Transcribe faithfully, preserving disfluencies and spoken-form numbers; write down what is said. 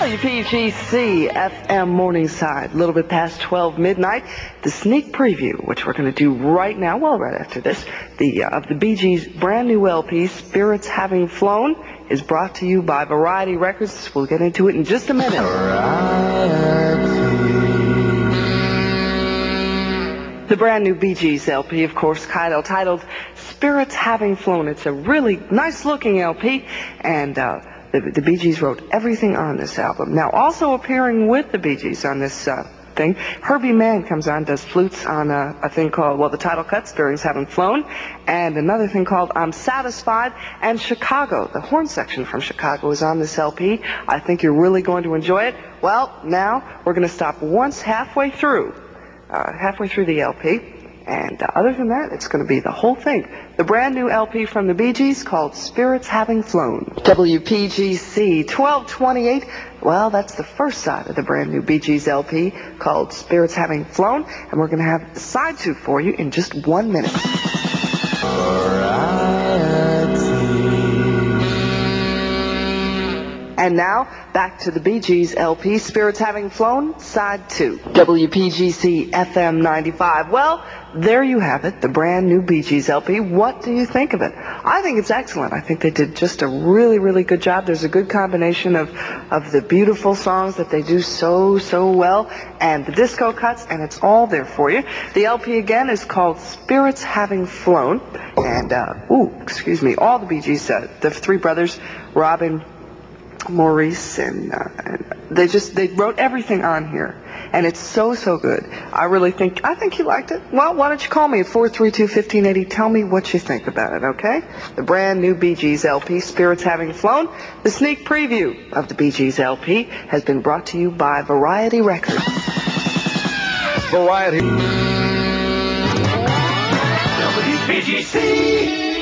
W P G C F M Morningside, a little bit past twelve midnight. The sneak preview, which we're going to do right now, well, right after this, the uh, of the Bee Gees' brand new L P, Spirits Having Flown, is brought to you by Variety Records. We'll get into it in just a minute. The brand new Bee Gees L P, of course, titled, titled Spirits Having Flown. It's a really nice-looking L P, and uh, the, the Bee Gees wrote everything on this album. Now, also appearing with the Bee Gees on this uh, thing, Herbie Mann comes on, does flutes on uh, a thing called, well, the title cut, Spirits Having Flown, and another thing called I'm Satisfied, and Chicago, the horn section from Chicago is on this L P. I think you're really going to enjoy it. Well, now we're going to stop once halfway through, uh, halfway through the L P. And uh, other than that, it's going to be the whole thing. The brand new L P from the Bee Gees called Spirits Having Flown. W P G C twelve twenty-eight. Well, that's the first side of the brand new Bee Gees L P called Spirits Having Flown. And we're going to have side two for you in just one minute. And now, back to the Bee Gees L P, Spirits Having Flown, Side two. W P G C F M ninety-five. Well, there you have it, the brand new Bee Gees L P. What do you think of it? I think it's excellent. I think they did just a really, really good job. There's a good combination of, of the beautiful songs that they do so, so well, and the disco cuts, and it's all there for you. The L P, again, is called Spirits Having Flown. And, uh, ooh, excuse me, all the Bee Gees, uh, the three brothers, Robin, Maurice, and, uh, and they just they wrote everything on here, and it's so so good. I really think I think you liked it. Well, why don't you call me at four three two, one five eight zero? Tell me what you think about it, okay? The brand new Bee Gees L P, Spirits Having Flown. The sneak preview of the Bee Gees L P has been brought to you by Variety Records. Variety. W P G C.